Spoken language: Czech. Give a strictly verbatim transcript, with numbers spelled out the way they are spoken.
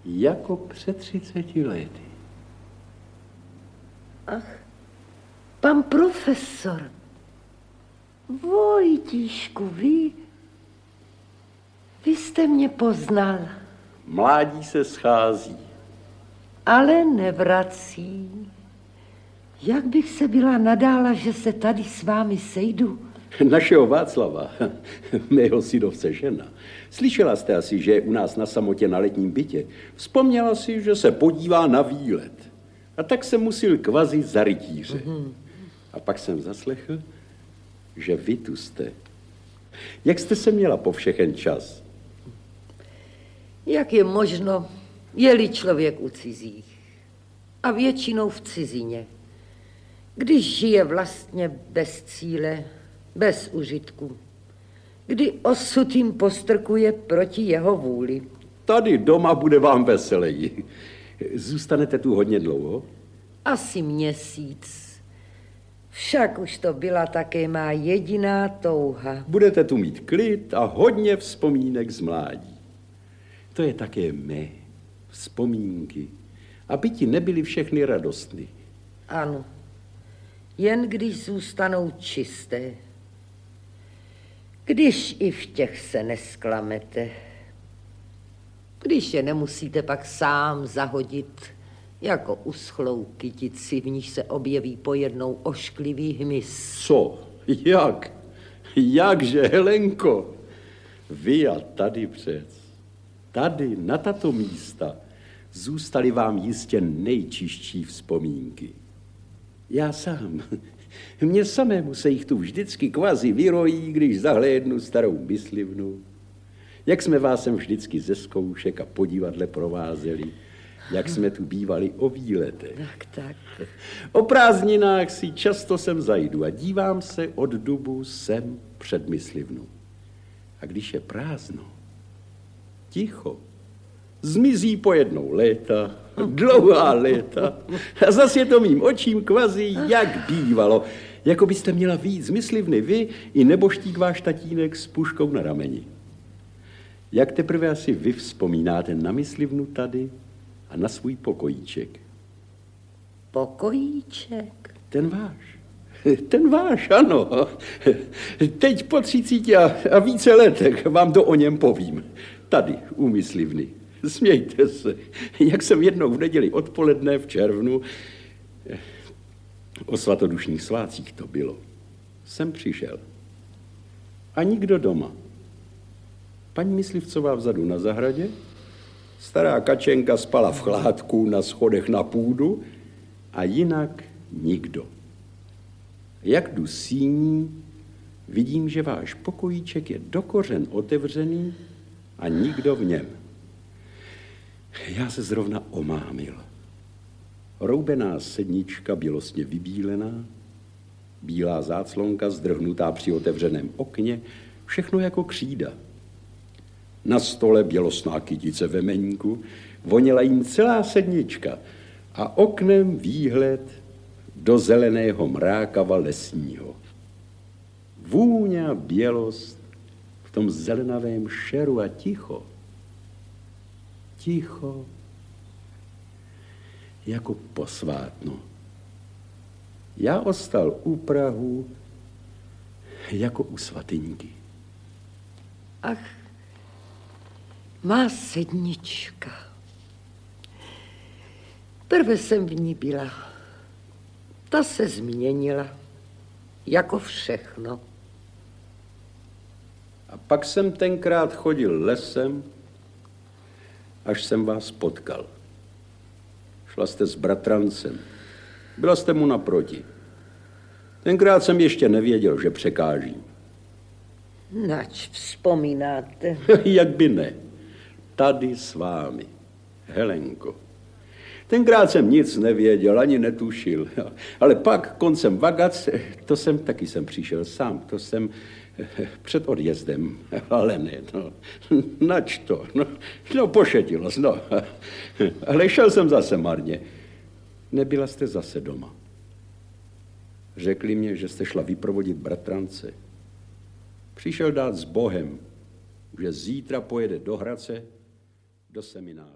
jako před třiceti lety. Ach, pan profesor. Vojtíšku, vy... Vy jste mě poznal. Mládí se schází. Ale nevrací. Jak bych se byla nadála, že se tady s vámi sejdu? Našeho Václava, mého synovce žena. Slyšela jste asi, že je u nás na samotě na letním bytě. Vzpomněla si, že se podívá na výlet. A tak jsem musil kvazit za rytíře. Mm-hmm. A pak jsem zaslechl, že vy tu jste. Jak jste se měla po všechen čas? Jak je možno, je-li člověk u cizích. A většinou v cizině. Když žije vlastně bez cíle, bez užitku. Kdy osud jim postrkuje proti jeho vůli. Tady doma bude vám veseleji. Zůstanete tu hodně dlouho? Asi měsíc. Však už to byla také má jediná touha. Budete tu mít klid a hodně vzpomínek z mládí. To je také mé vzpomínky. Aby ti nebyly všechny radostny. Ano. Jen když zůstanou čisté. Když i v těch se nesklamete. Když je nemusíte pak sám zahodit, jako uschlou kytici, v níž se objeví pojednou ošklivý hmyz. Co? Jak? Jakže, Helenko? Vy a tady přec. Tady, na tato místa, zůstaly vám jistě nejčistší vzpomínky. Já sám. Mně samému se jich tu vždycky kvazi vyrojí, když zahlédnu starou myslivnu. Jak jsme vás sem vždycky ze zkoušek a po divadle provázeli. Jak jsme tu bývali o výletech. Tak, tak. O prázdninách si často sem zajdu a dívám se od dubu sem před myslivnu. A když je prázdno, ticho, zmizí pojednou léta, dlouhá léta. A zas je to mým očím kvazi, jak bývalo. Jako byste měla víc myslivny vy i neboštík váš tatínek s puškou na rameni. Jak teprve asi vy vzpomínáte na myslivnu tady a na svůj pokojíček? Pokojíček? Ten váš. Ten váš, ano. Teď po třicíti a, a více letech vám to o něm povím. Tady, u myslivny. Smějte se. Jak jsem jednou v neděli odpoledne v červnu, o svatodušních svácích to bylo, jsem přišel. A nikdo doma. Paní myslivcová vzadu na zahradě, stará kačenka spala v chládku na schodech na půdu a jinak nikdo. Jak jdu síní, vidím, že váš pokojíček je do kořen otevřený a nikdo v něm. Já se zrovna omámil. Roubená sednička bělostně vybílená, bílá záclonka zdrhnutá při otevřeném okně, všechno jako křída. Na stole bělostná kytice ve meníku, voněla jim celá sednička a oknem výhled do zeleného mrákava lesního. Vůně a bělost v tom zelenavém šeru a ticho. Ticho, jako posvátno. Já ostal u prahu jako u svatyňky. Ach, má sednička. Prve jsem v ní byla. Ta se změnila, jako všechno. A pak jsem tenkrát chodil lesem, až jsem vás potkal. Šla jste s bratrancem. Byla jste mu naproti. Tenkrát jsem ještě nevěděl, že překážím. Nač vzpomínáte? Jak by ne. Tady s vámi, Helenko. Tenkrát jsem nic nevěděl, ani netušil. Ale pak koncem vagac, to jsem taky jsem přišel sám. To jsem před odjezdem. Ale ne, no. Nač to? No, no pošetilo, no. Ale šel jsem zase marně. Nebyla jste zase doma. Řekli mě, že jste šla vyprovodit bratrance. Přišel dát s Bohem, že zítra pojede do Hradce, do semináře.